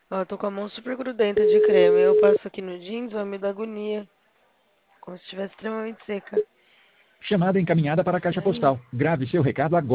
Ó, eu tô com a mão super grudenta de creme. Eu passo aqui no jeans, ó, me dá agonia. Como se estivesse extremamente seca. Chamada encaminhada para a caixa Peraí. postal. Grave seu recado agora.